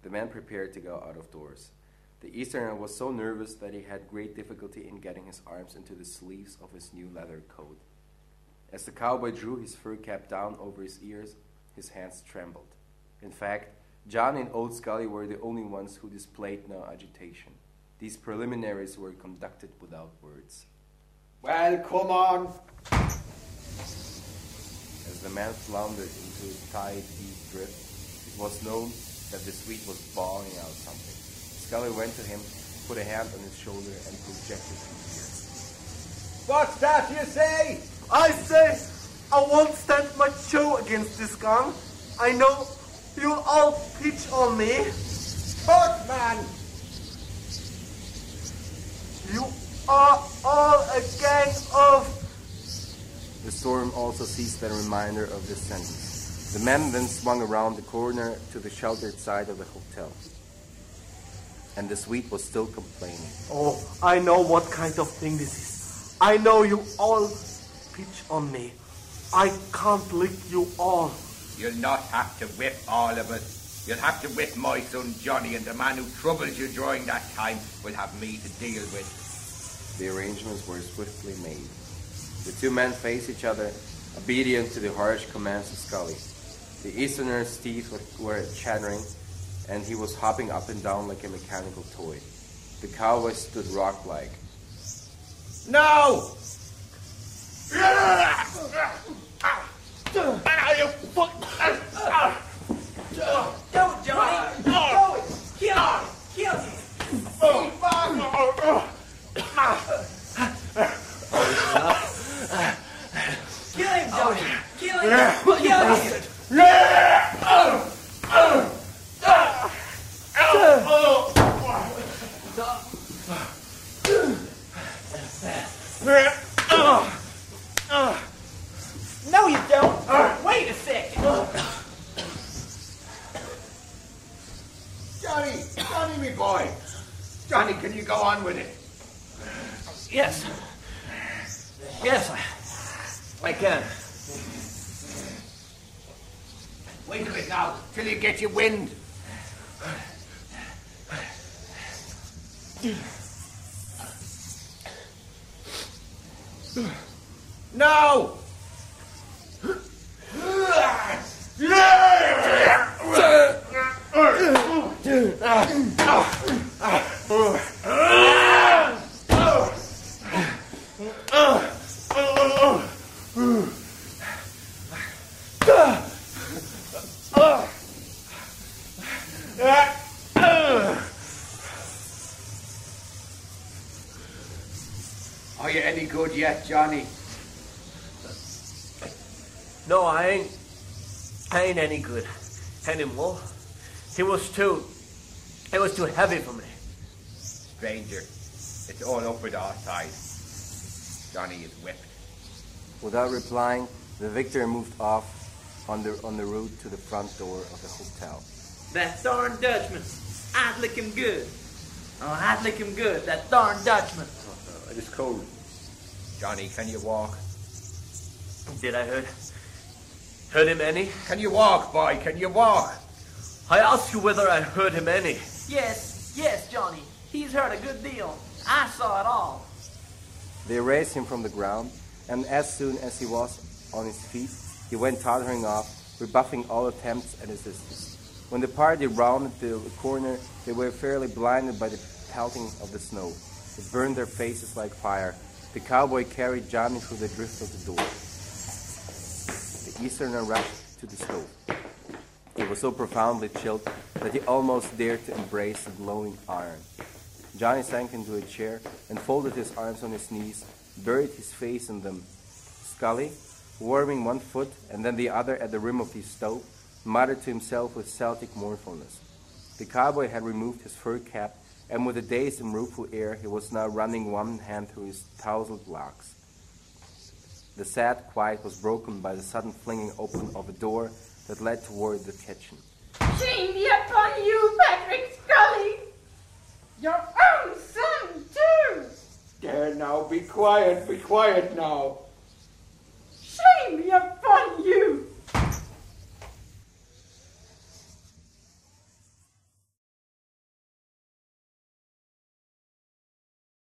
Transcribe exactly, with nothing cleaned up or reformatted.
The man prepared to go out of doors. The Easterner was so nervous that he had great difficulty in getting his arms into the sleeves of his new leather coat. As the cowboy drew his fur cap down over his ears, his hands trembled. In fact, John and Old Scully were the only ones who displayed no agitation. These preliminaries were conducted without words. Well, come on. As the man floundered into a tight, deep drift, it was known that the Swede was bawling out something. Scully went to him, put a hand on his shoulder, and projected his ear. What's that you say? I say, I won't stand my show against this gun. I know you'll all pitch on me. But, man, you are all a gang of... The storm also seized the reminder of this sentence. The man then swung around the corner to the sheltered side of the hotel. And the Swede was still complaining. Oh, I know what kind of thing this is. I know you all pitch on me. I can't lick you all. You'll not have to whip all of us. You'll have to whip my son Johnny, and the man who troubles you during that time will have me to deal with. The arrangements were swiftly made. The two men faced each other, obedient to the harsh commands of Scully. The Easterner's teeth were chattering, and he was hopping up and down like a mechanical toy. The cowboy stood rock-like. No! Go, Johnny! Go! Kill him! Kill him! Kill him, Johnny! Kill him! Kill him! No, you don't! Wait a second! Johnny! Johnny, me boy! Johnny, can you go on with it? Yes. Yes, I, I can. Wait a bit now, till you get your wind. No! Are you any good yet, Johnny? No, I ain't. I ain't any good anymore. He was too. It was too heavy for me. Stranger, it's all up with our side. Johnny is whipped. Without replying, the victor moved off on the on the route to the front door of the hotel. That darn Dutchman. I'd lick him good. Oh, I'd lick him good. That darn Dutchman. Uh, it is cold. Johnny, can you walk? Did I hurt? Hurt him any? Can you walk, boy? Can you walk? I asked you whether I hurt him any. Yes, yes, Johnny. He's hurt a good deal. I saw it all. They raised him from the ground, and as soon as he was on his feet, he went tottering off, rebuffing all attempts at assistance. When the party rounded the corner, they were fairly blinded by the pelting of the snow. It burned their faces like fire. The cowboy carried Johnny through the drift of the door. The Easterner rushed to the stove. He was so profoundly chilled that he almost dared to embrace the glowing iron. Johnny sank into a chair and folded his arms on his knees, buried his face in them. Scully, warming one foot and then the other at the rim of the stove, muttered to himself with Celtic mournfulness. The cowboy had removed his fur cap, and with a dazed and rueful air, he was now running one hand through his tousled locks. The sad quiet was broken by the sudden flinging open of a door that led toward the kitchen. Shame be upon you, Patrick Scully! Your own son, too! There now, be quiet, be quiet now.